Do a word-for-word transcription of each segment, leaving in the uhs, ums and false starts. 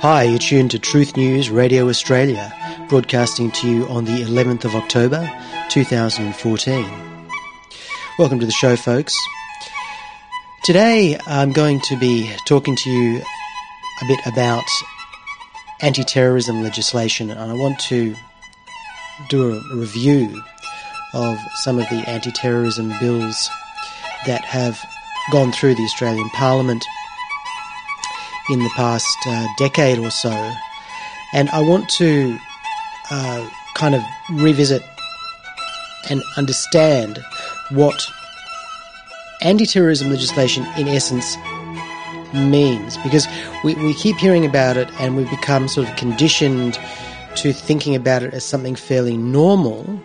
Hi, you're tuned to Truth News Radio Australia, broadcasting to you on the eleventh of October, two thousand fourteen. Welcome to the show, folks. Today I'm going to be talking to you a bit about anti-terrorism legislation, and I want to do a review of some of the anti-terrorism bills that have gone through the Australian Parliament in the past uh, decade or so. And I want to uh, kind of revisit and understand what anti-terrorism legislation in essence means, because we, we keep hearing about it and we've become sort of conditioned to thinking about it as something fairly normal,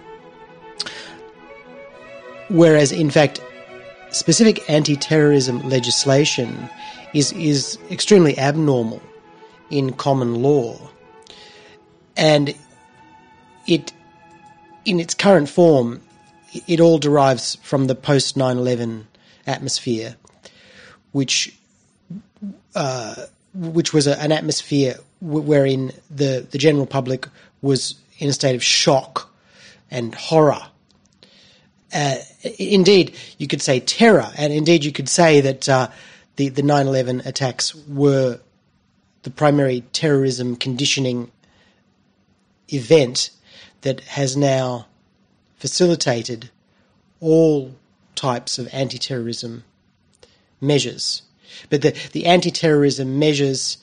whereas in fact specific anti-terrorism legislation is is extremely abnormal in common law, and it in its current form it all derives from the post nine eleven atmosphere, which uh, which was a, an atmosphere w- wherein the, the general public was in a state of shock and horror. Uh, indeed, you could say terror, and indeed you could say that uh, the, the nine eleven attacks were the primary terrorism conditioning event that has now facilitated all types of anti-terrorism measures. But the, the anti-terrorism measures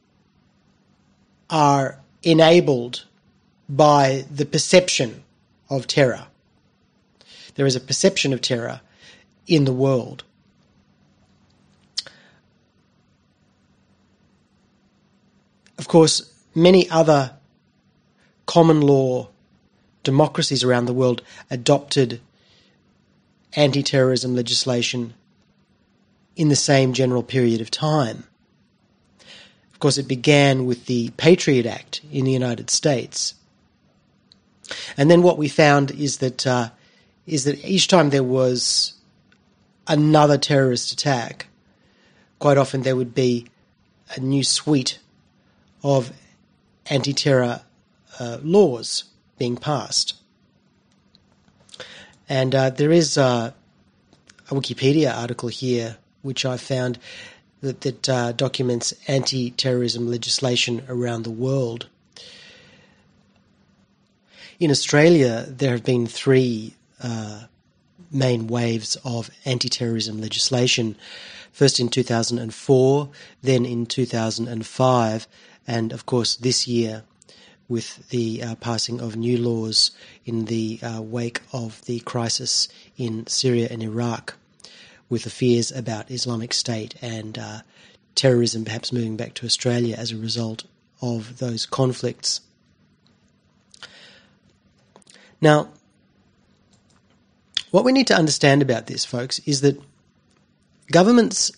are enabled by the perception of terror. There is a perception of terror in the world. Of course, many other common law democracies around the world adopted anti-terrorism legislation in the same general period of time. Of course, it began with the Patriot Act in the United States. And then what we found is that uh, is that each time there was another terrorist attack, quite often there would be a new suite of anti-terror uh, laws being passed. And uh, there is uh, a Wikipedia article here which I found that, that uh, documents anti-terrorism legislation around the world. In Australia, there have been three uh, main waves of anti-terrorism legislation. First in two thousand four, then in two thousand five, and of course this year with the uh, passing of new laws in the uh, wake of the crisis in Syria and Iraq, with the fears about Islamic State and uh, terrorism perhaps moving back to Australia as a result of those conflicts. Now, what we need to understand about this, folks, is that governments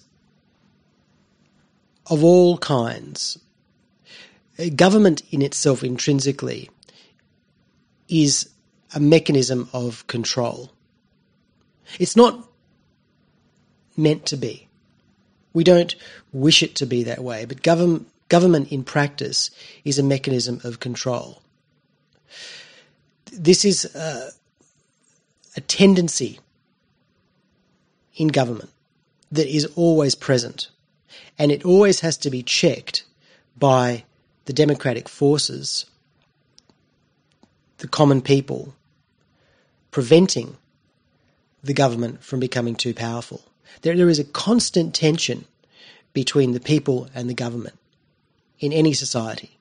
of all kinds, government in itself intrinsically is a mechanism of control. It's not meant to be. We don't wish it to be that way, but government, government in practice is a mechanism of control. This is a, a tendency in government that is always present, and it always has to be checked by the democratic forces, the common people, preventing the government from becoming too powerful. There, there is a constant tension between the people and the government in any society.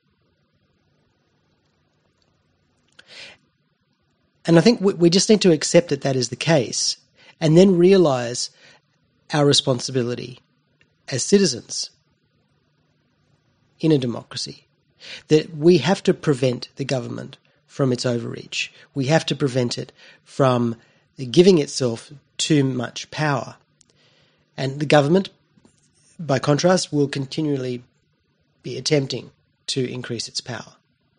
And I think we, we just need to accept that that is the case, and then realise our responsibility as citizens in a democracy, that we have to prevent the government from its overreach. We have to prevent it from giving itself too much power. And the government, by contrast, will continually be attempting to increase its power.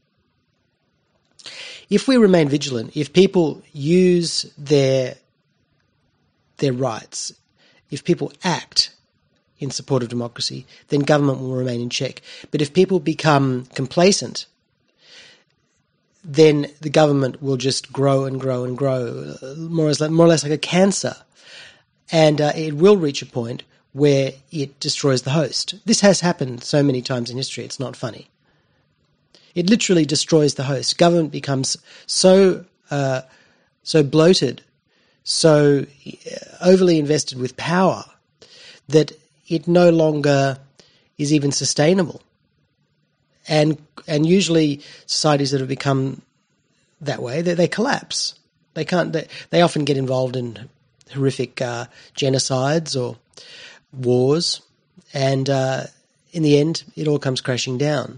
If we remain vigilant, if people use their their rights, if people act in support of democracy, then government will remain in check. But if people become complacent, then the government will just grow and grow and grow, more or less, more or less like a cancer. And uh, it will reach a point where it destroys the host. This has happened so many times in history, it's not funny. It literally destroys the host. Government becomes so uh, so bloated, so overly invested with power that it no longer is even sustainable. And and usually societies that have become that way, they, they collapse. They can't. They, they often get involved in horrific uh, genocides or wars, and uh, in the end, it all comes crashing down.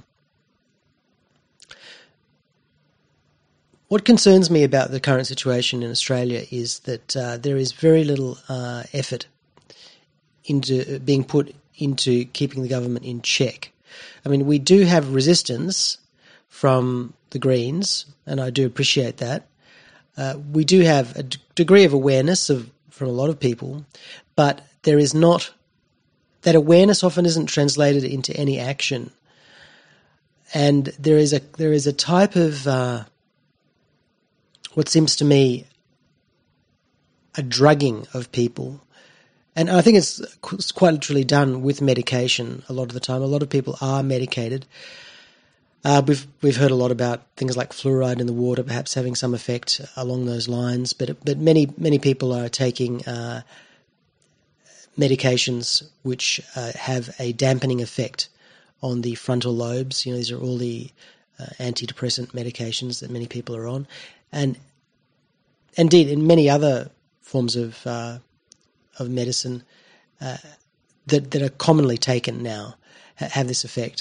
What concerns me about the current situation in Australia is that uh, there is very little uh, effort into being put into keeping the government in check. I mean, we do have resistance from the Greens, and I do appreciate that. Uh, we do have a d- degree of awareness of from a lot of people, but there is not that awareness often isn't translated into any action, and there is a there is a type of uh, what seems to me a drugging of people. And I think it's quite literally done with medication a lot of the time. A lot of people are medicated. Uh, we've we've heard a lot about things like fluoride in the water perhaps having some effect along those lines, but but many many people are taking uh, medications which uh, have a dampening effect on the frontal lobes. You know, these are all the uh, antidepressant medications that many people are on, and indeed in many other forms of uh, of medicine uh, that that are commonly taken now have this effect.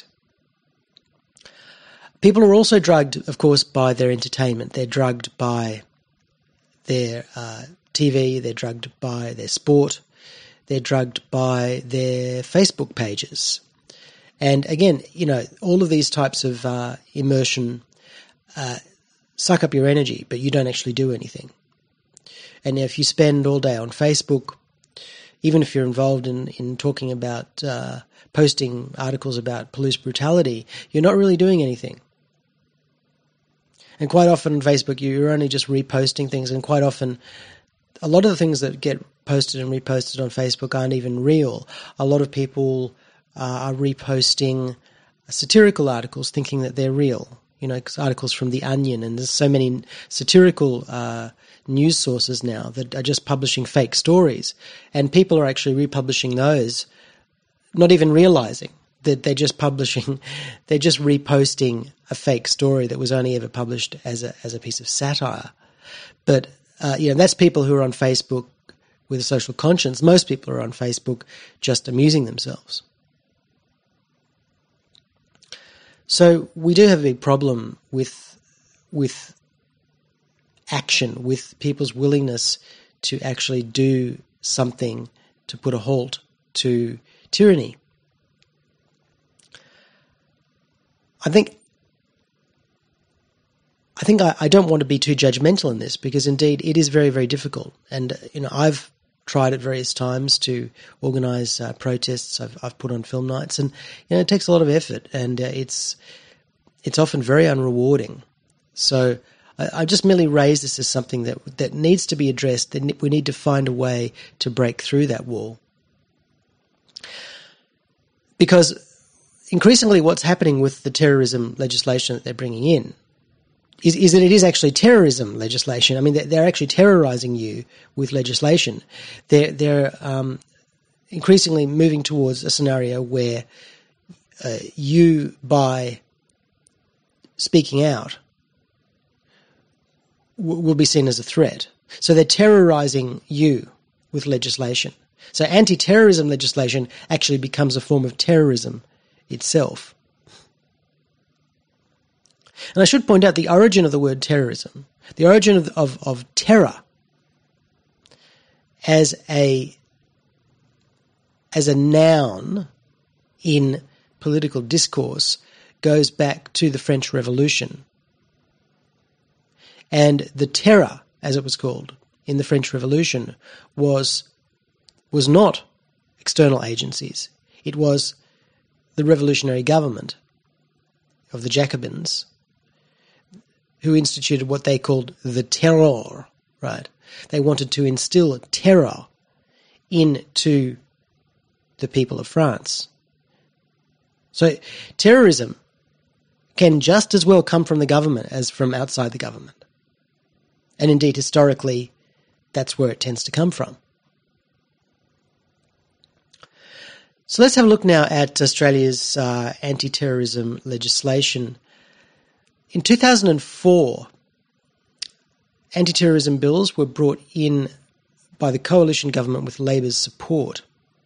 People are also drugged, of course, by their entertainment. They're drugged by their uh, T V, they're drugged by their sport, they're drugged by their Facebook pages. And again, you know, all of these types of uh, immersion uh, suck up your energy, but you don't actually do anything. And if you spend all day on Facebook, even if you're involved in, in talking about, uh, posting articles about police brutality, you're not really doing anything. And quite often on Facebook, you're only just reposting things, and quite often a lot of the things that get posted and reposted on Facebook aren't even real. A lot of people uh, are reposting satirical articles thinking that they're real, you know, articles from The Onion, and there's so many satirical uh, news sources now that are just publishing fake stories, and people are actually republishing those, not even realizing that they're just publishing, they're just reposting a fake story that was only ever published as a as a piece of satire. But uh, you know, that's people who are on Facebook with a social conscience. Most people are on Facebook just amusing themselves. So we do have a big problem with with action, with people's willingness to actually do something to put a halt to tyranny. I think I think I, I don't want to be too judgmental in this, because indeed it is very, very difficult. And you know, I've tried at various times to organise uh, protests. I've I've put on film nights, and you know, it takes a lot of effort, and uh, it's it's often very unrewarding. So I, I just merely raise this as something that that needs to be addressed. That we need to find a way to break through that wall, because increasingly what's happening with the terrorism legislation that they're bringing in is, is that it is actually terrorism legislation. I mean, they're, they're actually terrorizing you with legislation. They're, they're um, increasingly moving towards a scenario where uh, you, by speaking out, w- will be seen as a threat. So they're terrorizing you with legislation. So anti-terrorism legislation actually becomes a form of terrorism itself. And I should point out the origin of the word terrorism, the origin of, of, of terror as a as a noun in political discourse goes back to the French Revolution. And the terror, as it was called in the French Revolution, was was not external agencies. It was the revolutionary government of the Jacobins who instituted what they called the terror, right? They wanted to instill terror into the people of France. So terrorism can just as well come from the government as from outside the government. And indeed, historically, that's where it tends to come from. So let's have a look now at Australia's uh, anti-terrorism legislation. In two thousand four, anti-terrorism bills were brought in by the coalition government with Labor's support.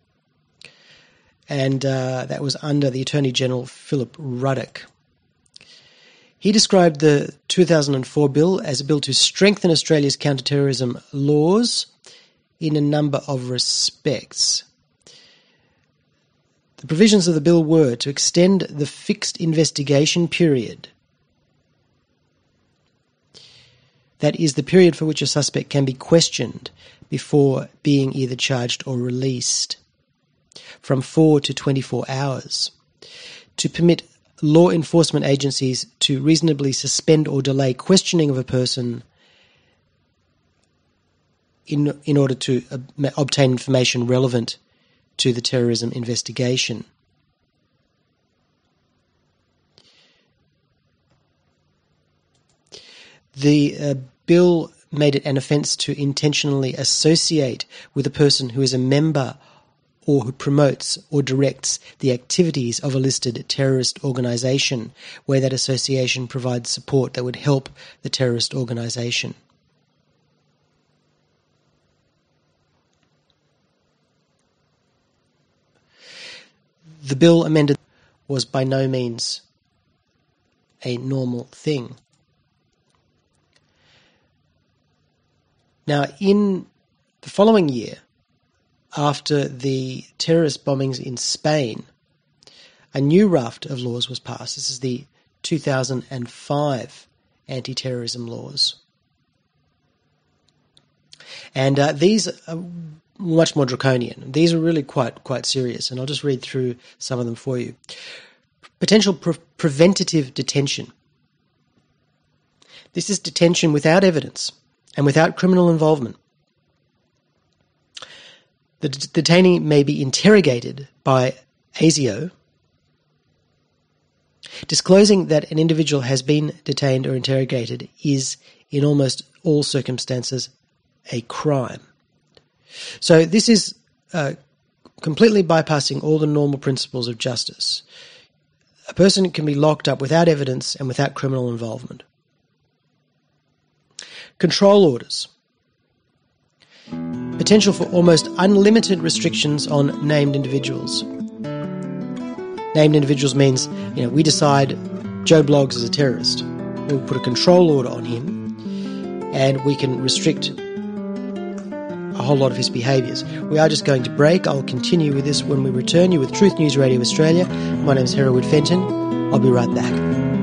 And uh, that was under the Attorney General Philip Ruddock. He described the two thousand four bill as a bill to strengthen Australia's counter-terrorism laws in a number of respects. The provisions of the bill were to extend the fixed investigation period. That is the period for which a suspect can be questioned before being either charged or released, from four to twenty-four hours, to permit law enforcement agencies to reasonably suspend or delay questioning of a person in, in order to ob- obtain information relevant to the terrorism investigation. The uh, bill made it an offence to intentionally associate with a person who is a member or who promotes or directs the activities of a listed terrorist organisation, where that association provides support that would help the terrorist organisation. The bill amended was by no means a normal thing. Now, in the following year, after the terrorist bombings in Spain, a new raft of laws was passed. This is the two thousand five anti-terrorism laws. And uh, these are much more draconian. These are really quite quite serious, and I'll just read through some of them for you. Potential pre- preventative detention. This is detention without evidence and without criminal involvement. The det- detainee may be interrogated by ASIO. Disclosing that an individual has been detained or interrogated is, in almost all circumstances, a crime. So this is uh, completely bypassing all the normal principles of justice. A person can be locked up without evidence and without criminal involvement. Control orders. Potential for almost unlimited restrictions on named individuals. Named individuals means, you know, we decide Joe Bloggs is a terrorist. We'll put a control order on him and we can restrict a whole lot of his behaviours. We are just going to break. I'll continue with this when we return. You with Truth News Radio Australia. My name is Hereward Fenton. I'll be right back.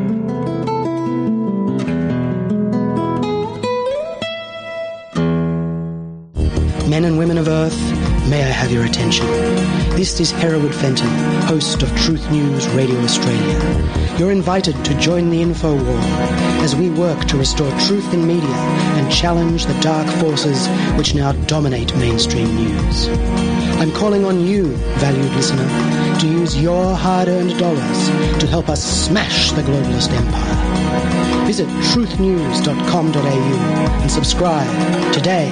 Men and women of Earth, may I have your attention. This is Hereward Fenton, host of Truth News Radio Australia. You're invited to join the info war as we work to restore truth in media and challenge the dark forces which now dominate mainstream news. I'm calling on you, valued listener, to use your hard-earned dollars to help us smash the globalist empire. Visit truth news dot com dot a u and subscribe today.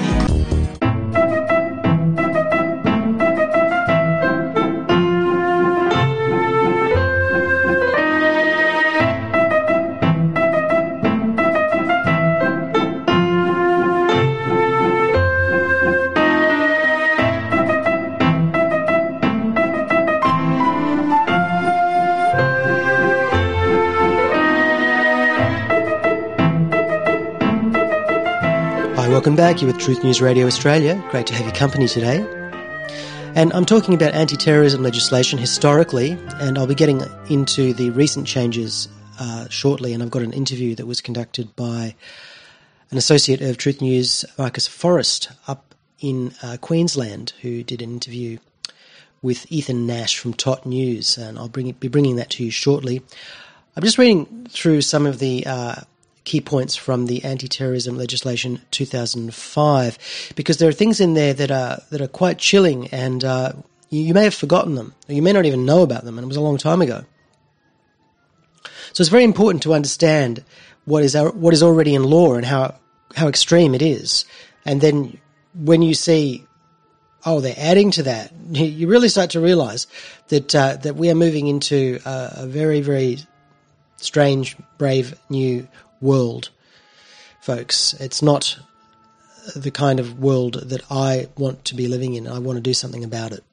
Welcome back. You're with Truth News Radio Australia. Great to have your company today. And I'm talking about anti-terrorism legislation historically, and I'll be getting into the recent changes uh, shortly. And I've got an interview that was conducted by an associate of Truth News, Marcus Forrest, up in uh, Queensland, who did an interview with Ethan Nash from Tot News, and I'll bring, be bringing that to you shortly. I'm just reading through some of the uh, key points from the anti-terrorism legislation two thousand five, because there are things in there that are that are quite chilling, and uh, you, you may have forgotten them, or you may not even know about them, and it was a long time ago. So it's very important to understand what is our, what is already in law and how how extreme it is, and then when you see, oh, they're adding to that, you really start to realise that uh, that we are moving into a, a very very strange, brave new world, folks. It's not the kind of world that I want to be living in. I want to do something about it.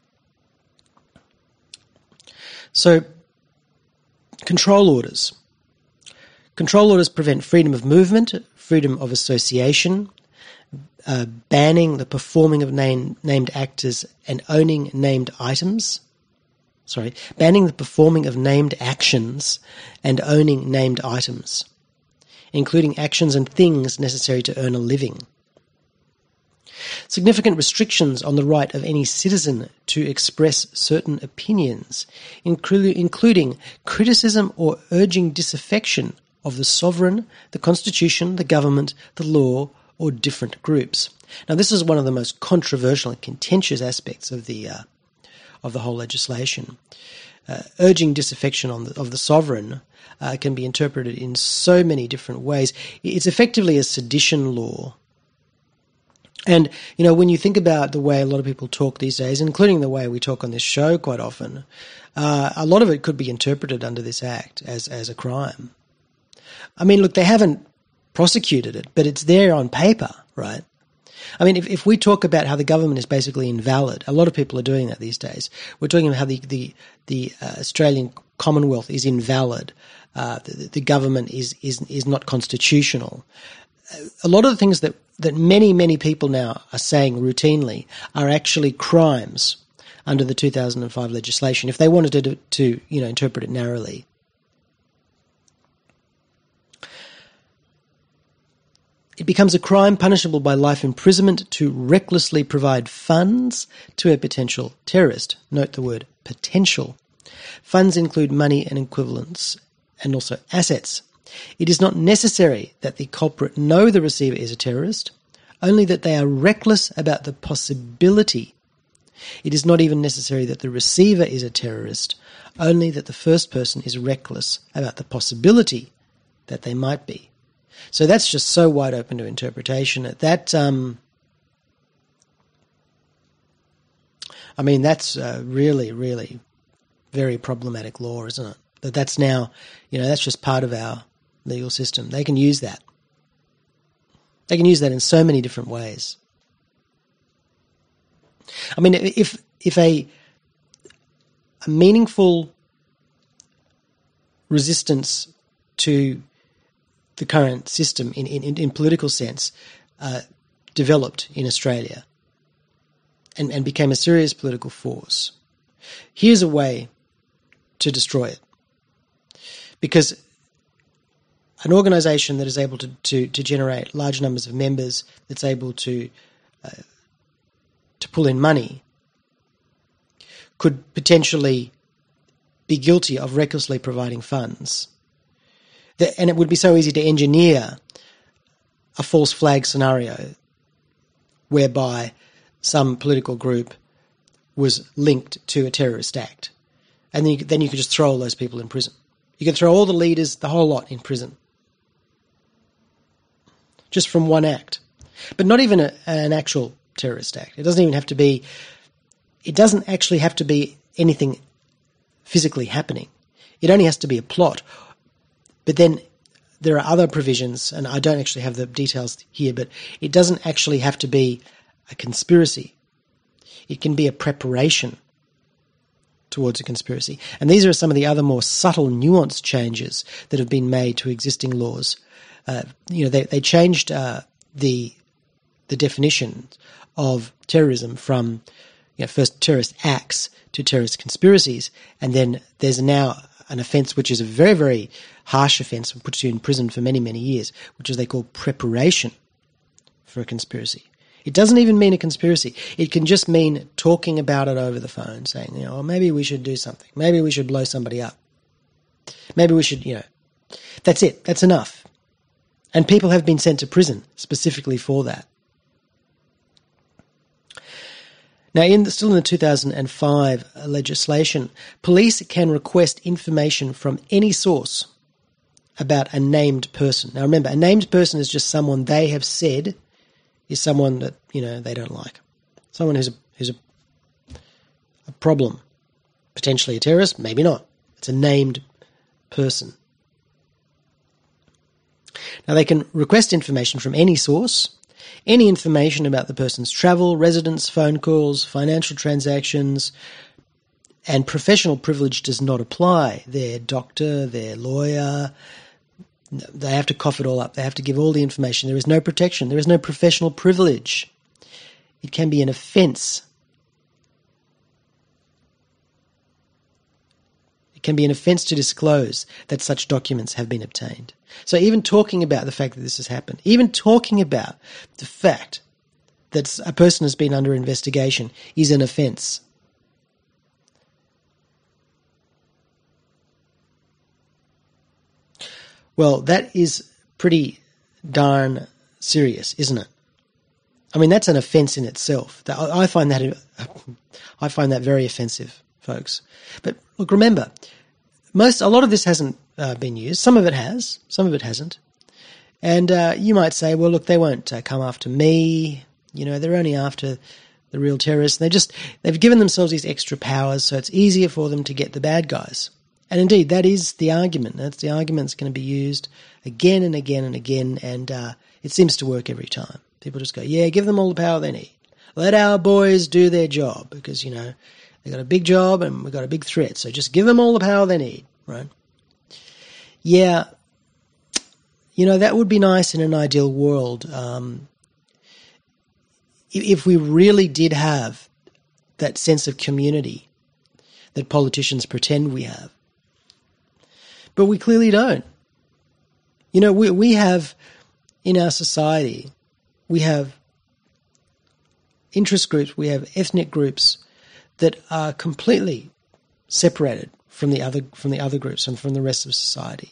So, control orders. Control orders prevent freedom of movement, freedom of association, uh, banning the performing of name, named actors and owning named items. Sorry, banning the performing of named actions and owning named items, including actions and things necessary to earn a living. Significant restrictions on the right of any citizen to express certain opinions, inclu- including criticism or urging disaffection of the sovereign, the constitution, the government, the law, or different groups. Now, this is one of the most controversial and contentious aspects of the uh, of the whole legislation. Uh, urging disaffection on the, of the sovereign uh, can be interpreted in so many different ways. It's effectively a sedition law. And, you know, when you think about the way a lot of people talk these days, including the way we talk on this show quite often, uh, a lot of it could be interpreted under this act as, as a crime. I mean, look, they haven't prosecuted it, but it's there on paper, right? I mean, if, if we talk about how the government is basically invalid, a lot of people are doing that these days. We're talking about how the the, the uh, Australian Commonwealth is invalid. Uh, the, the government is, is is not constitutional. A lot of the things that, that many, many people now are saying routinely are actually crimes under the two thousand five legislation, if they wanted to, to you know, interpret it narrowly. It becomes a crime punishable by life imprisonment to recklessly provide funds to a potential terrorist. Note the word potential. Funds include money and equivalents and also assets. It is not necessary that the culprit know the receiver is a terrorist, only that they are reckless about the possibility. It is not even necessary that the receiver is a terrorist, only that the first person is reckless about the possibility that they might be. So that's just so wide open to interpretation. That, um, I mean, that's uh, really, really very problematic law, isn't it? That that's now, you know, that's just part of our legal system. They can use that. They can use that in so many different ways. I mean, if if a, a meaningful resistance to the current system in, in, in political sense uh, developed in Australia and, and became a serious political force, here's a way to destroy it. Because an organisation that is able to, to, to generate large numbers of members, that's able to uh, to pull in money, could potentially be guilty of recklessly providing funds. And it would be so easy to engineer a false flag scenario whereby some political group was linked to a terrorist act. And then you, then you could just throw all those people in prison. You could throw all the leaders, the whole lot, in prison. Just from one act. But not even a, an actual terrorist act. It doesn't even have to be, it doesn't actually have to be anything physically happening. It only has to be a plot. But then there are other provisions, and I don't actually have the details here, but it doesn't actually have to be a conspiracy. It can be a preparation towards a conspiracy. And these are some of the other more subtle, nuanced changes that have been made to existing laws. Uh, you know, they, they changed uh, the the definition of terrorism from, you know, first terrorist acts to terrorist conspiracies, and then there's now an offence which is a very, very harsh offence and puts you in prison for many, many years, which is they call preparation for a conspiracy. It doesn't even mean a conspiracy. It can just mean talking about it over the phone, saying, you know, oh, maybe we should do something. Maybe we should blow somebody up. Maybe we should, you know, that's it. That's enough. And people have been sent to prison specifically for that. Now, in the, still in the two thousand five legislation, police can request information from any source about a named person. Now, remember, a named person is just someone they have said is someone that, you know, they don't like. Someone who's a, who's a, a problem. Potentially a terrorist, maybe not. It's a named person. Now, they can request information from any source, any information about the person's travel, residence, phone calls, financial transactions, and professional privilege does not apply. Their doctor, their lawyer, they have to cough it all up. They have to give all the information. There is no protection. There is no professional privilege. It can be an offence. It can be an offence to disclose that such documents have been obtained. So even talking about the fact that this has happened, even talking about the fact that a person has been under investigation is an offence. Well, that is pretty darn serious, isn't it? I mean, that's an offence in itself. I find that I find that very offensive, folks. But look, remember, most a lot of this hasn't uh, been used. Some of it has, some of it hasn't. And uh, you might say, well, look, they won't uh, come after me. You know, they're only after the real terrorists. They just they've given themselves these extra powers, so it's easier for them to get the bad guys. And indeed, that is the argument. That's the argument that's going to be used again and again and again, and uh, it seems to work every time. People just go, yeah, give them all the power they need. Let our boys do their job because, you know, they've got a big job and we've got a big threat, so just give them all the power they need, right? Yeah, you know, that would be nice in an ideal world. Um, if we really did have that sense of community that politicians pretend we have. But we clearly don't. You know, we we have, in our society, we have interest groups, we have ethnic groups that are completely separated from the other from the other groups and from the rest of society.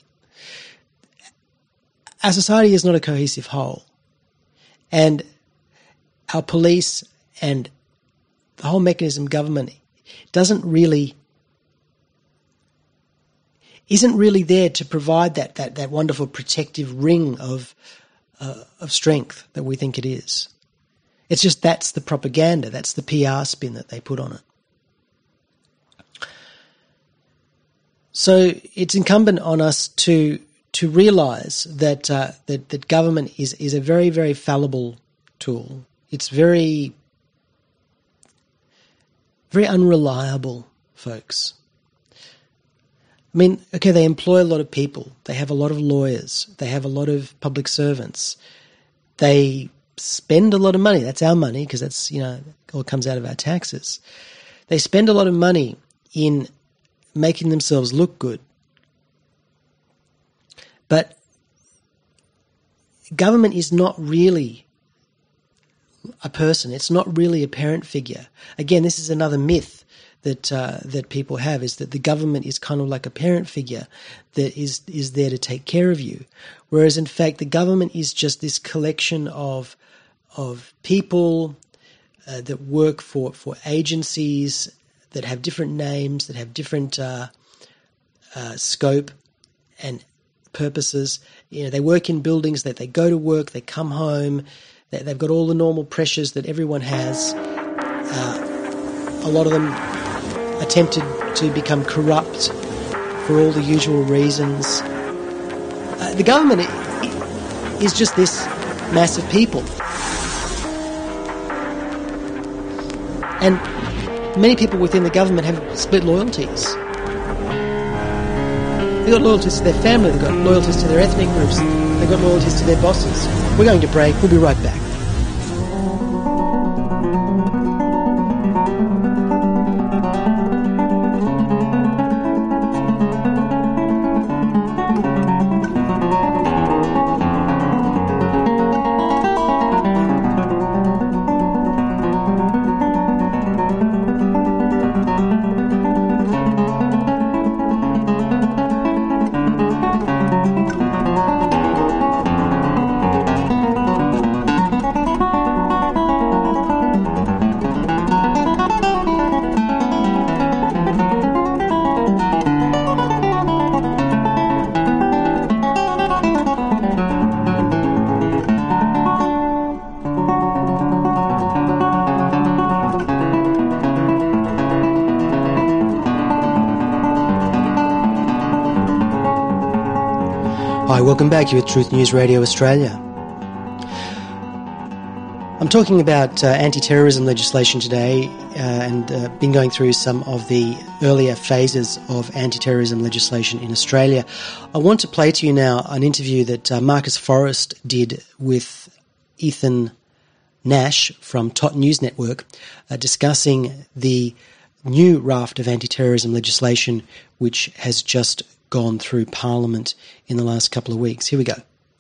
Our society is not a cohesive whole. And our police and the whole mechanism government doesn't really isn't really there to provide that that, that wonderful protective ring of uh, of strength that we think it is. It's just that's the propaganda, that's the P R spin that they put on it. So it's incumbent on us to to realise that uh, that that government is is a very very fallible tool. It's very very unreliable, folks. I mean, okay, they employ a lot of people. They have a lot of lawyers. They have a lot of public servants. They spend a lot of money. That's our money because that's, you know, all comes out of our taxes. They spend a lot of money in making themselves look good. But government is not really a person. It's not really a parent figure. Again, this is another myth that uh, that people have, is that the government is kind of like a parent figure that is is there to take care of you, whereas in fact the government is just this collection of of people uh, that work for for agencies that have different names, that have different uh, uh, scope and purposes. You know, they work in buildings, that they go to work, they come home, they, they've got all the normal pressures that everyone has. Uh, a lot of them attempted to become corrupt for all the usual reasons. Uh, the government is just this mass of people. And many people within the government have split loyalties. They've got loyalties to their family, they've got loyalties to their ethnic groups, they've got loyalties to their bosses. We're going to break, we'll be right back. Hi, welcome back. You're with Truth News Radio Australia. I'm talking about uh, anti-terrorism legislation today uh, and uh, been going through some of the earlier phases of anti-terrorism legislation in Australia. I want to play to you now an interview that uh, Marcus Forrest did with Ethan Nash from Tot News Network uh, discussing the new raft of anti-terrorism legislation which has just gone through Parliament in the last couple of weeks. Here we go.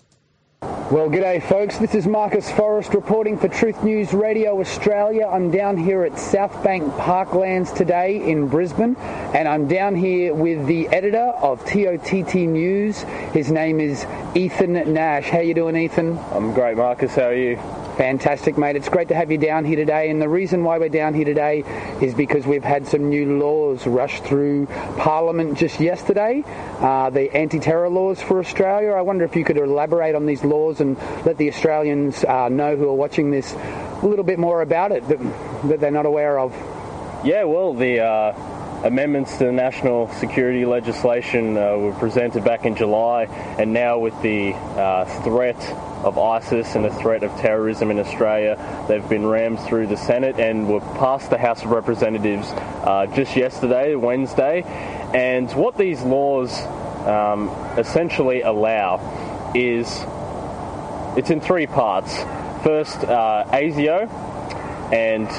Well, g'day folks, this is Marcus Forrest reporting for Truth News Radio Australia. I'm down here at Southbank Parklands today in Brisbane, and I'm down here with the editor of T O T T News. His name is Ethan Nash. How you doing, Ethan? I'm great, Marcus. How are you? Fantastic, mate. It's great to have you down here today, and the reason why we're down here today is because we've had some new laws rush through Parliament just yesterday, uh, the anti-terror laws for Australia. I wonder if you could elaborate on these laws and let the Australians uh, know who are watching this a little bit more about it that, that they're not aware of. Yeah, well, the uh, amendments to the national security legislation uh, were presented back in July, and now with the uh, threat of ISIS and the threat of terrorism in Australia, they've been rammed through the Senate and were passed the House of Representatives uh, just yesterday, Wednesday. And what these laws um, essentially allow is, it's in three parts. First, uh, ASIO and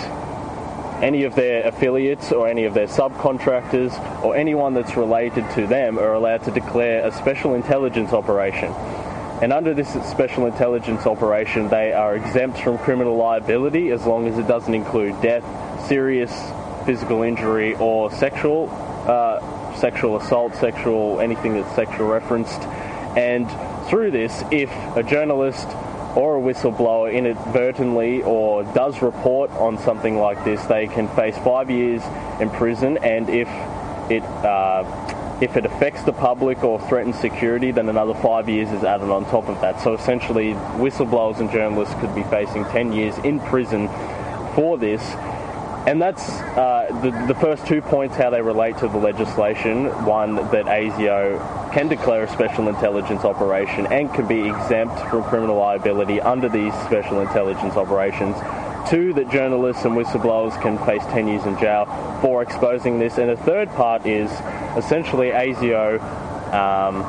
any of their affiliates or any of their subcontractors or anyone that's related to them are allowed to declare a special intelligence operation. And under this special intelligence operation, they are exempt from criminal liability as long as it doesn't include death, serious physical injury, or sexual uh, sexual assault, sexual anything that's sexual referenced. And through this, if a journalist or a whistleblower inadvertently or does report on something like this, they can face five years in prison, and if it uh, if it affects the public or threatens security, then another five years is added on top of that. So essentially, whistleblowers and journalists could be facing ten years in prison for this. And that's uh, the, the first two points, how they relate to the legislation. One, that ASIO can declare a special intelligence operation and can be exempt from criminal liability under these special intelligence operations. Two, that journalists and whistleblowers can face ten years in jail for exposing this. And the third part is essentially ASIO, um,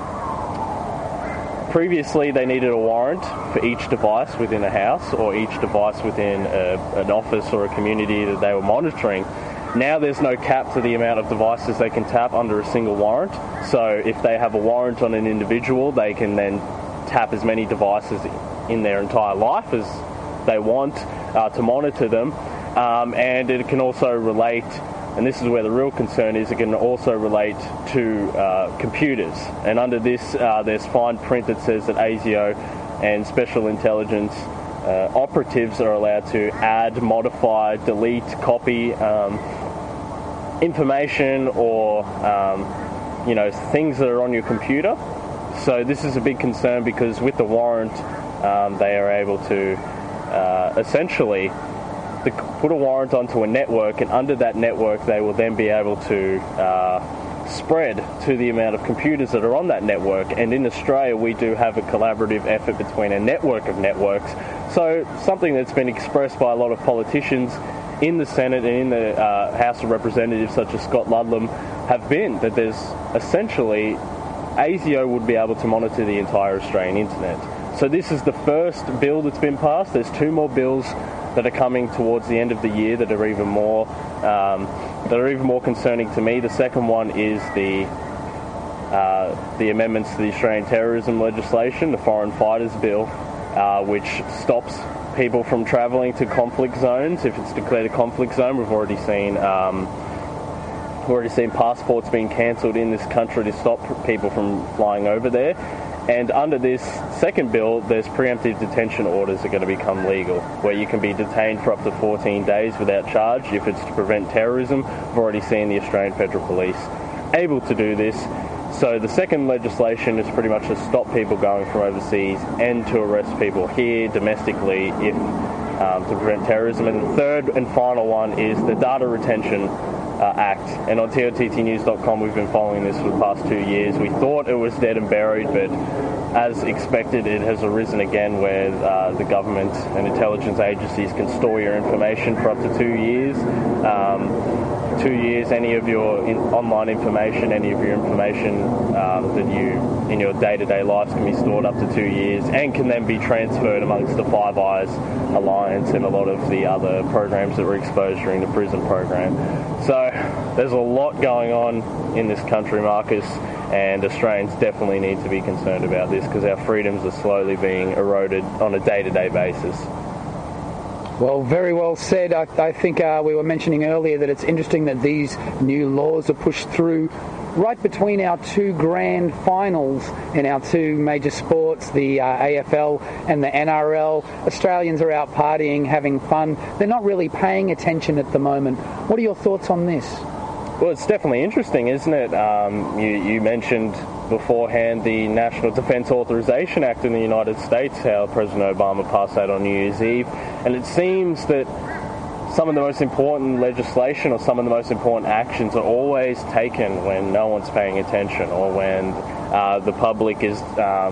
previously they needed a warrant for each device within a house or each device within a, an office or a community that they were monitoring. Now there's no cap to the amount of devices they can tap under a single warrant. So if they have a warrant on an individual, they can then tap as many devices in their entire life as they want uh, to monitor them. Um, and it can also relate, and this is where the real concern is, it can also relate to uh, computers. And under this, uh, there's fine print that says that ASIO and special intelligence uh, operatives are allowed to add, modify, delete, copy um, information or um, you know, things that are on your computer. So this is a big concern because with the warrant, um, they are able to uh, essentially to put a warrant onto a network, and under that network they will then be able to uh, spread to the amount of computers that are on that network. And in Australia we do have a collaborative effort between a network of networks. So something that's been expressed by a lot of politicians in the Senate and in the uh, House of Representatives, such as Scott Ludlam, have been that there's essentially ASIO would be able to monitor the entire Australian internet. So this is the first bill that's been passed. There's two more bills that are coming towards the end of the year that are even more um, that are even more concerning to me. The second one is the uh, the amendments to the Australian terrorism legislation, the Foreign Fighters Bill, uh, which stops people from travelling to conflict zones if it's declared a conflict zone. We've already seen um, we've already seen passports being cancelled in this country to stop people from flying over there. And under this second bill, there's preemptive detention orders that are going to become legal, where you can be detained for up to fourteen days without charge if it's to prevent terrorism. We've already seen the Australian Federal Police able to do this. So the second legislation is pretty much to stop people going from overseas and to arrest people here domestically if um, to prevent terrorism. And the third and final one is the Data Retention Uh, Act, and on T O T T news dot com we've been following this for the past two years. We thought it was dead and buried, but as expected, it has arisen again where uh, the government and intelligence agencies can store your information for up to two years. Um, two years, any of your in- online information, any of your information um, that you, in your day-to-day life, can be stored up to two years and can then be transferred amongst the Five Eyes Alliance and a lot of the other programs that were exposed during the prison program. So there's a lot going on in this country, Marcus, and Australians definitely need to be concerned about this because our freedoms are slowly being eroded on a day-to-day basis. Well, very well said. I, I think uh, we were mentioning earlier that it's interesting that these new laws are pushed through right between our two grand finals in our two major sports, the uh, A F L and the N R L. Australians are out partying, having fun. They're not really paying attention at the moment. What are your thoughts on this? Well, it's definitely interesting, isn't it? Um, you, you mentioned beforehand the National Defence Authorization Act in the United States, how President Obama passed that on New Year's Eve. And it seems that some of the most important legislation or some of the most important actions are always taken when no one's paying attention or when uh, the public is um,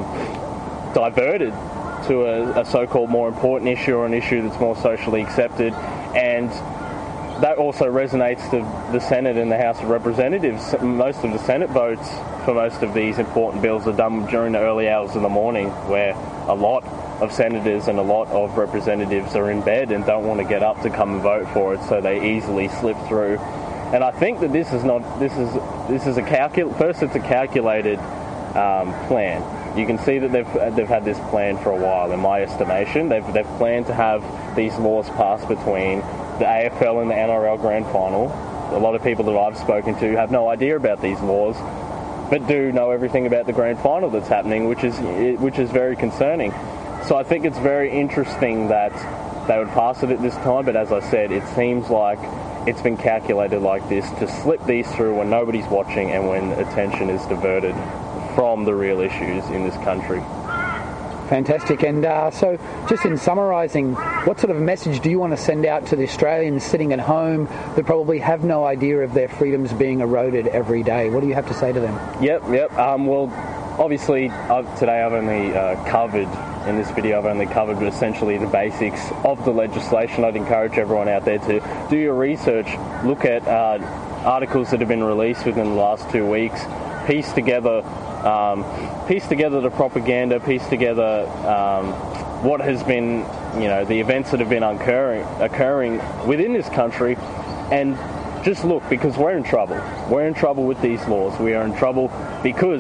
diverted to a, a so-called more important issue or an issue that's more socially accepted. And that also resonates to the Senate and the House of Representatives. Most of the Senate votes for most of these important bills are done during the early hours of the morning, where a lot of senators and a lot of representatives are in bed and don't want to get up to come and vote for it, so they easily slip through. And I think that this is not this is this is a calcul. First, it's a calculated um, plan. You can see that they've they've had this plan for a while. In my estimation, they've they've planned to have these laws passed between the A F L and the N R L Grand Final. A lot of people that I've spoken to have no idea about these laws, but do know everything about the Grand Final that's happening, which is which is very concerning. So I think it's very interesting that they would pass it at this time, but as I said, it seems like it's been calculated like this to slip these through when nobody's watching and when attention is diverted from the real issues in this country. Fantastic. And uh, so just in summarising, what sort of message do you want to send out to the Australians sitting at home that probably have no idea of their freedoms being eroded every day? What do you have to say to them? Yep, yep. Um, well, obviously, I've, today I've only uh, covered, in this video I've only covered essentially the basics of the legislation. I'd encourage everyone out there to do your research, look at uh, articles that have been released within the last two weeks, piece together Um, piece together the propaganda, piece together um, what has been, you know, the events that have been occurring, occurring within this country, and just look, because we're in trouble. We're in trouble with these laws. We are in trouble because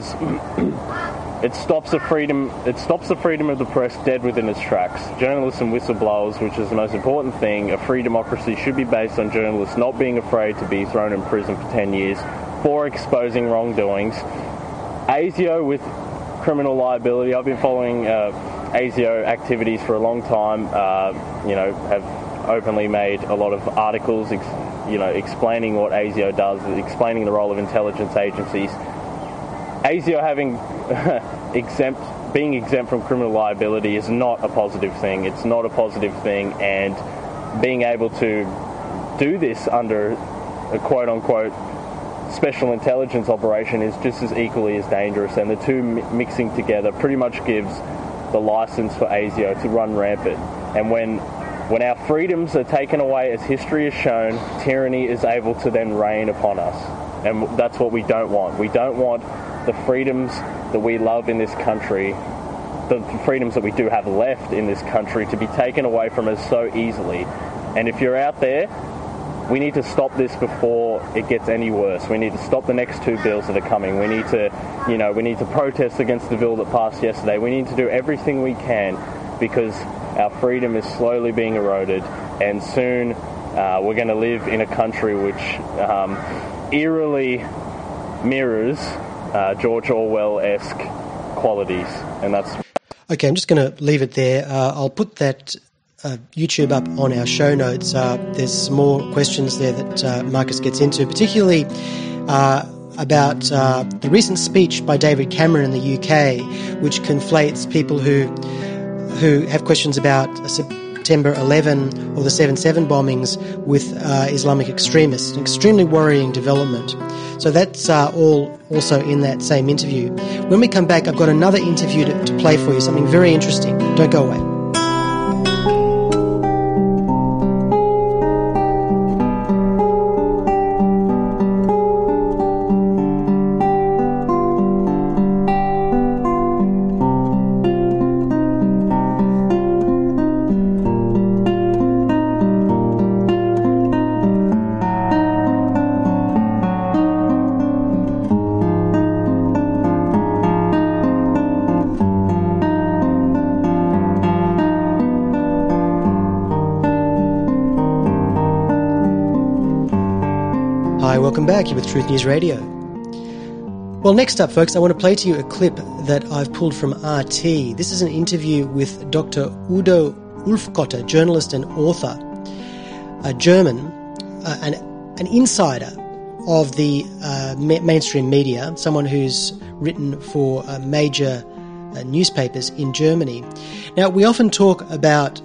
it stops the freedom. It stops the freedom of the press dead within its tracks. Journalists and whistleblowers, which is the most important thing. A free democracy should be based on journalists not being afraid to be thrown in prison for ten years for exposing wrongdoings. ASIO with criminal liability. I've been following uh, ASIO activities for a long time. Uh, you know, have openly made a lot of articles, ex- you know, explaining what ASIO does, explaining the role of intelligence agencies. ASIO having exempt, being exempt from criminal liability is not a positive thing. It's not a positive thing, and being able to do this under a quote-unquote special intelligence operation is just as equally as dangerous, and the two mi- mixing together pretty much gives the license for ASIO to run rampant. And when when our freedoms are taken away, as history has shown, tyranny is able to then reign upon us, and that's what we don't want. We don't want the freedoms that we love in this country, the freedoms that we do have left in this country, to be taken away from us so easily. And if you're out there, we need to stop this before it gets any worse. We need to stop the next two bills that are coming. We need to, you know, we need to protest against the bill that passed yesterday. We need to do everything we can because our freedom is slowly being eroded, and soon uh, we're going to live in a country which um, eerily mirrors uh, George Orwell-esque qualities, and that's... Okay, I'm just going to leave it there. Uh, I'll put that Uh, YouTube up on our show notes. Uh, there's some more questions there that uh, Marcus gets into, particularly uh, about uh, the recent speech by David Cameron in the U K, which conflates people who who have questions about September eleventh or the seven seven bombings with uh, Islamic extremists. An extremely worrying development. So that's uh, all also in that same interview. When we come back, I've got another interview to, to play for you, something very interesting. Don't go away. Welcome back. You're with Truth News Radio. Well, next up, folks, I want to play to you a clip that I've pulled from R T. This is an interview with Doctor Udo Ulfkotter, journalist and author, a German, uh, an, an insider of the uh, ma- mainstream media, someone who's written for uh, major uh, newspapers in Germany. Now, we often talk about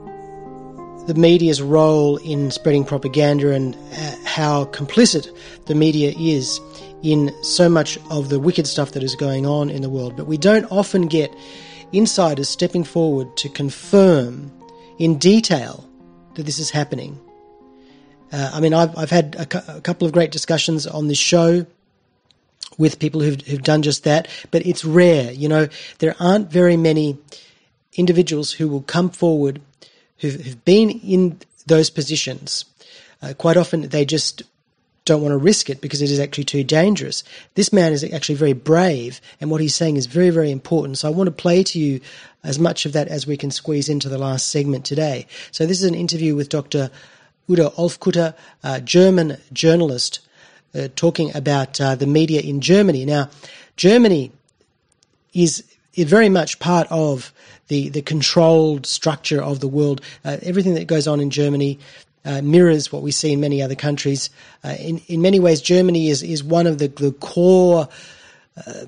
the media's role in spreading propaganda and uh, how complicit the media is in so much of the wicked stuff that is going on in the world. But we don't often get insiders stepping forward to confirm in detail that this is happening. Uh, I mean, I've, I've had a, cu- a couple of great discussions on this show with people who've, who've done just that, but it's rare. You know, there aren't very many individuals who will come forward who've, who've been in those positions. Uh, quite often they just don't want to risk it because it is actually too dangerous. This man is actually very brave, and what he's saying is very, very important. So I want to play to you as much of that as we can squeeze into the last segment today. So this is an interview with Doctor Udo Ulfkotter, a German journalist, uh, talking about uh, the media in Germany. Now, Germany is, is very much part of the, the controlled structure of the world. Uh, everything that goes on in Germany uh, mirrors what we see in many other countries. Uh, in, in many ways, Germany is, is one of the, the core uh,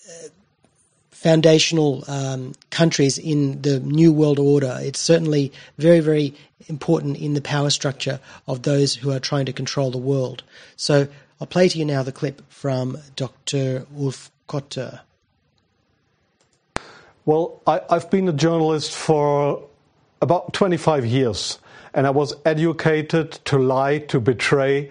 foundational um, countries in the New World Order. It's certainly very, very important in the power structure of those who are trying to control the world. So I'll play to you now the clip from Doctor Ulfkotter. Well, I, I've been a journalist for about twenty-five years, and I was educated to lie, to betray,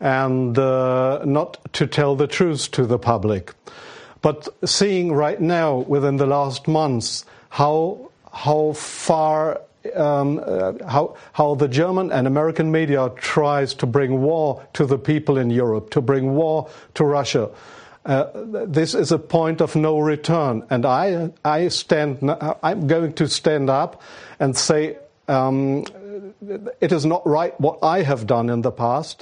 and uh, not to tell the truth to the public. But seeing right now, within the last months, how how far um, uh, how how the German and American media tries to bring war to the people in Europe, to bring war to Russia. Uh, this is a point of no return, and I, I stand. I'm going to stand up and say um, it is not right what I have done in the past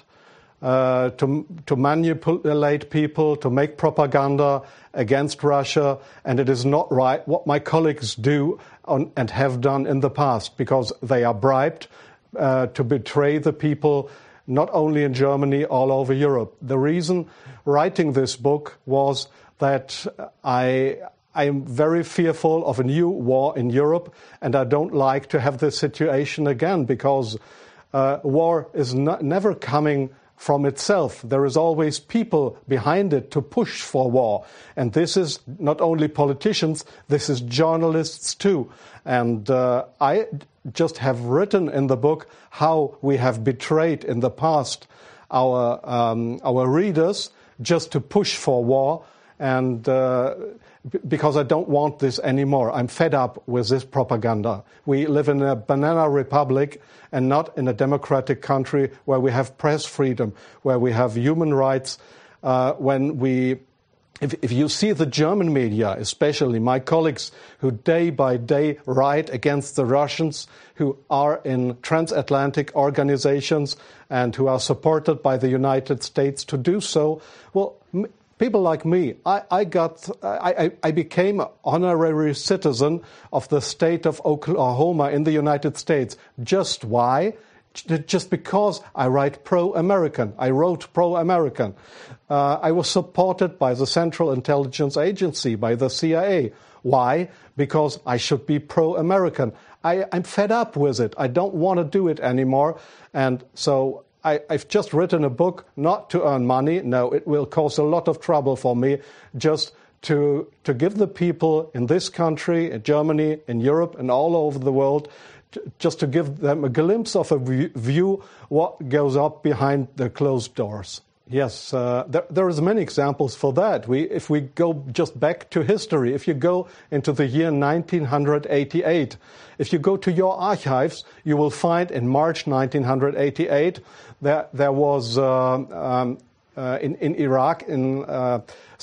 uh, to to manipulate people, to make propaganda against Russia, and it is not right what my colleagues do on, and have done in the past, because they are bribed uh, to betray the people. Not only in Germany, all over Europe. The reason writing this book was that I I am very fearful of a new war in Europe, and I don't like to have this situation again, because uh, war is not, never coming from itself. There is always people behind it to push for war. And this is not only politicians, this is journalists too. And uh, I just have written in the book how we have betrayed in the past our um, our readers just to push for war, and uh, b- because I don't want this anymore. I'm fed up with this propaganda. We live in a banana republic and not in a democratic country where we have press freedom, where we have human rights. Uh, when we If, if you see the German media, especially my colleagues who day by day write against the Russians, who are in transatlantic organizations and who are supported by the United States to do so, well, m- people like me, I, I got, I, I became an honorary citizen of the state of Oklahoma in the United States. Just why? Just because I write pro-American. I wrote pro-American. Uh, I was supported by the Central Intelligence Agency, by the C I A. Why? Because I should be pro-American. I, I'm fed up with it. I don't want to do it anymore. And so I, I've just written a book not to earn money. No, it will cause a lot of trouble for me, just to to give the people in this country, in Germany, in Europe, and all over the world, to, just to give them a glimpse of a view what goes up behind the closed doors. Yes, uh, there, there is many examples for that. We, if we go just back to history, if you go into the year nineteen eighty-eight, if you go to your archives, you will find in March nineteen eighty-eight that there was uh, um, uh, in, in Iraq, in uh,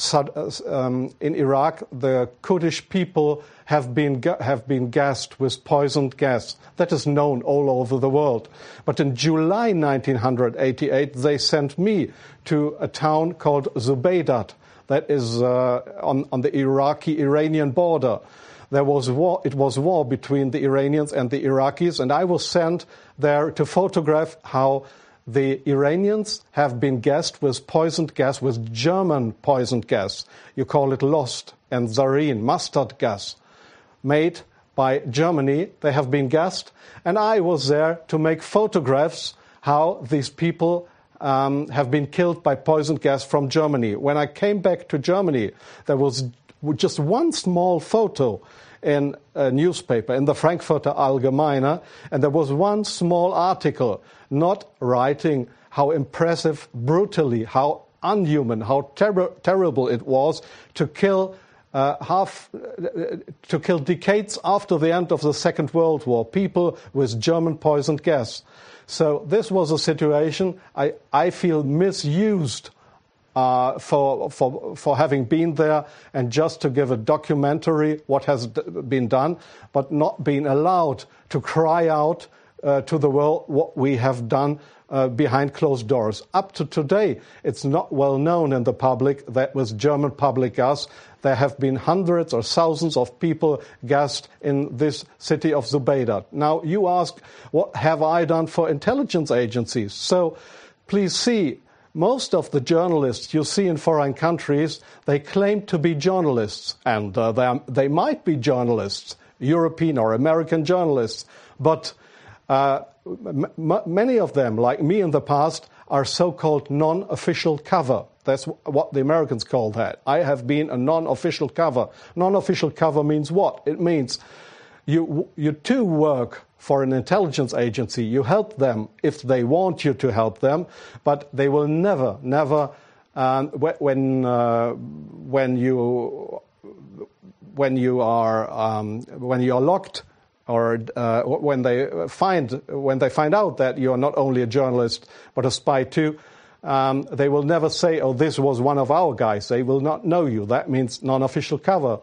um, in Iraq, the Kurdish people have been have been gassed with poisoned gas. That is known all over the world. But in July nineteen eighty-eight, they sent me to a town called Zubaydat, that is uh, on, on the Iraqi-Iranian border. There was war. It was war between the Iranians and the Iraqis, and I was sent there to photograph how the Iranians have been gassed with poisoned gas, with German poisoned gas. You call it Lost and Zareen, mustard gas, made by Germany. They have been gassed, and I was there to make photographs how these people um, have been killed by poisoned gas from Germany. When I came back to Germany, there was just one small photo in a newspaper, in the Frankfurter Allgemeine, and there was one small article not writing how impressive, brutally, how unhuman, how ter- terrible it was to kill uh, half, uh, to kill decades after the end of the Second World War, people with German poisoned gas. So this was a situation I, I feel misused Uh, for for for having been there, and just to give a documentary what has d- been done, but not being allowed to cry out uh, to the world what we have done uh, behind closed doors. Up to today, it's not well known in the public that with German public gas, there have been hundreds or thousands of people gassed in this city of Zubaydat. Now, you ask, what have I done for intelligence agencies? So, please see, most of the journalists you see in foreign countries, they claim to be journalists, and uh, they, are, they might be journalists, European or American journalists, but uh, m- m- many of them, like me in the past, are so-called non-official cover. That's what the Americans call that. I have been a non-official cover. Non-official cover means what? It means you you too work for an intelligence agency. You help them if they want you to help them, but they will never, never, um, when uh, when you when you are um, when you are locked, or uh, when they find when they find out that you are not only a journalist but a spy too, um, they will never say, "Oh, this was one of our guys." They will not know you. That means non-official cover.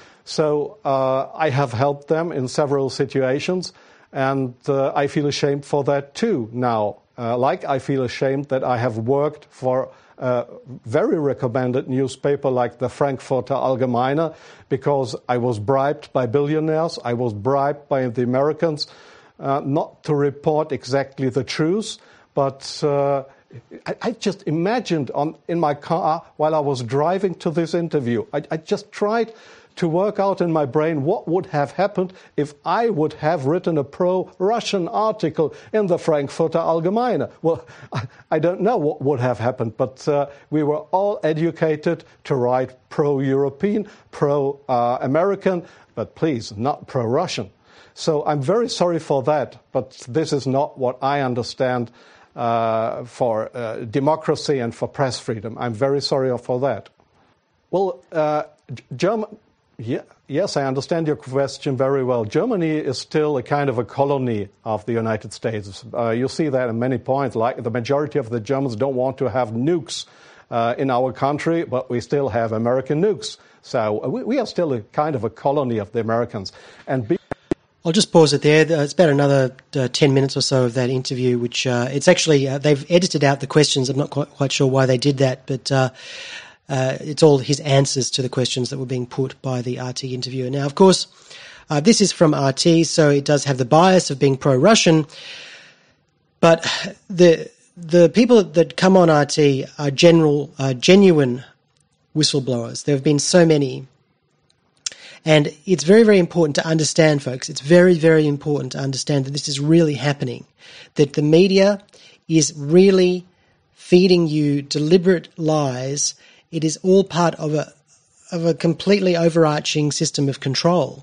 So uh, I have helped them in several situations. And uh, I feel ashamed for that too now. Uh, like I feel ashamed that I have worked for a very recommended newspaper like the Frankfurter Allgemeine, because I was bribed by billionaires, I was bribed by the Americans uh, not to report exactly the truth, but uh, I, I just imagined on in my car while I was driving to this interview, I, I just tried to work out in my brain what would have happened if I would have written a pro-Russian article in the Frankfurter Allgemeine. Well, I don't know what would have happened, but uh, we were all educated to write pro-European, pro-American, but please, not pro-Russian. So I'm very sorry for that, but this is not what I understand uh, for uh, democracy and for press freedom. I'm very sorry for that. Well, uh, German... Yeah, yes, I understand your question very well. Germany is still a kind of a colony of the United States. Uh, you see that in many points. Like the majority of the Germans don't want to have nukes uh, in our country, but we still have American nukes. So we, we are still a kind of a colony of the Americans. And be- I'll just pause it there. It's about another uh, ten minutes or so of that interview, which uh, it's actually, uh, they've edited out the questions. I'm not quite, quite sure why they did that, but uh, Uh, it's all his answers to the questions that were being put by the R T interviewer. Now, of course, uh, this is from R T, so it does have the bias of being pro-Russian, but the the people that come on R T are general, uh, genuine whistleblowers. There have been so many, And it's very, very important to understand, folks, it's very, very important to understand that this is really happening, that the media is really feeding you deliberate lies. It is all part of a of a completely overarching system of control.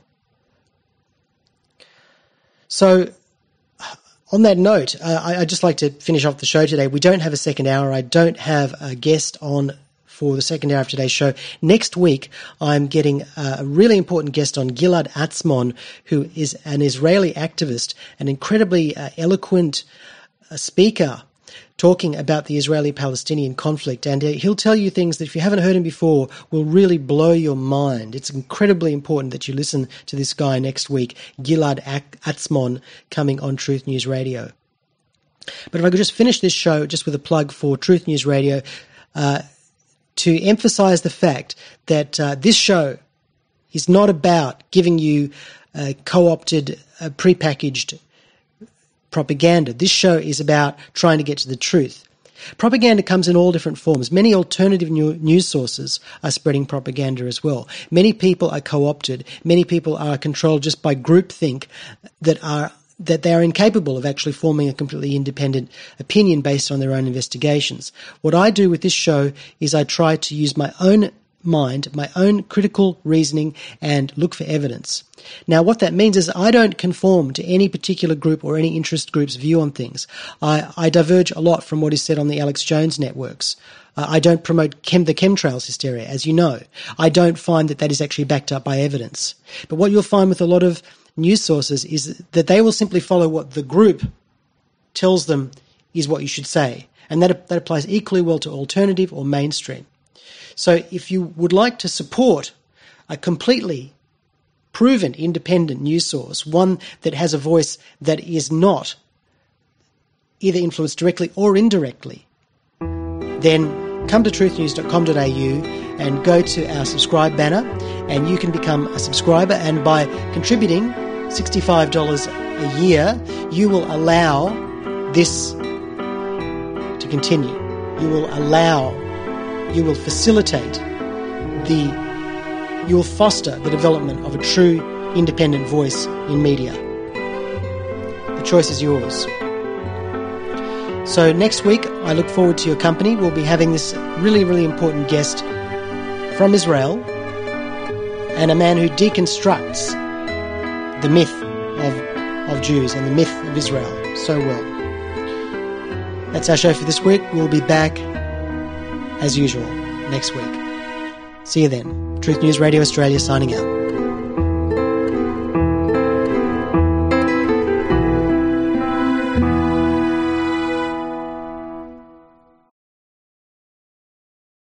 So, on that note, uh, I, I'd just like to finish off the show today. We don't have a second hour. I don't have a guest on for the second hour of today's show. Next week, I'm getting a really important guest on, Gilad Atzmon, who is an Israeli activist, an incredibly uh, eloquent uh, speaker, talking about the Israeli-Palestinian conflict. And uh, he'll tell you things that, if you haven't heard him before, will really blow your mind. It's incredibly important that you listen to this guy next week, Gilad Atzmon, coming on Truth News Radio. But if I could just finish this show just with a plug for Truth News Radio, uh, to emphasize the fact that uh, this show is not about giving you uh, co-opted, uh, prepackaged propaganda. This show is about trying to get to the truth. Propaganda comes in all different forms. Many alternative new news sources are spreading propaganda as well. Many people are co-opted. Many people are controlled just by groupthink that are that they are incapable of actually forming a completely independent opinion based on their own investigations. What I do with this show is I try to use my own mind, my own critical reasoning, and look for evidence. Now, what that means is I don't conform to any particular group or any interest group's view on things. I, I diverge a lot from what is said on the Alex Jones networks. Uh, I don't promote chem- the chemtrails hysteria, as you know. I don't find that that is actually backed up by evidence. But what you'll find with a lot of news sources is that they will simply follow what the group tells them is what you should say. And that, that applies equally well to alternative or mainstream. So if you would like to support a completely proven independent news source, one that has a voice that is not either influenced directly or indirectly, then come to truth news dot com dot a u and go to our subscribe banner, and you can become a subscriber, and by contributing sixty-five dollars a year, you will allow this to continue. You will allow, you will facilitate the, you will foster the development of a true independent voice in media. The choice is yours. So next week, I look forward to your company. We'll be having this really, really important guest from Israel, and a man who deconstructs the myth of, of Jews and the myth of Israel so well. That's our show for this week. We'll be back, as usual, next week. See you then. Truth News Radio Australia signing out.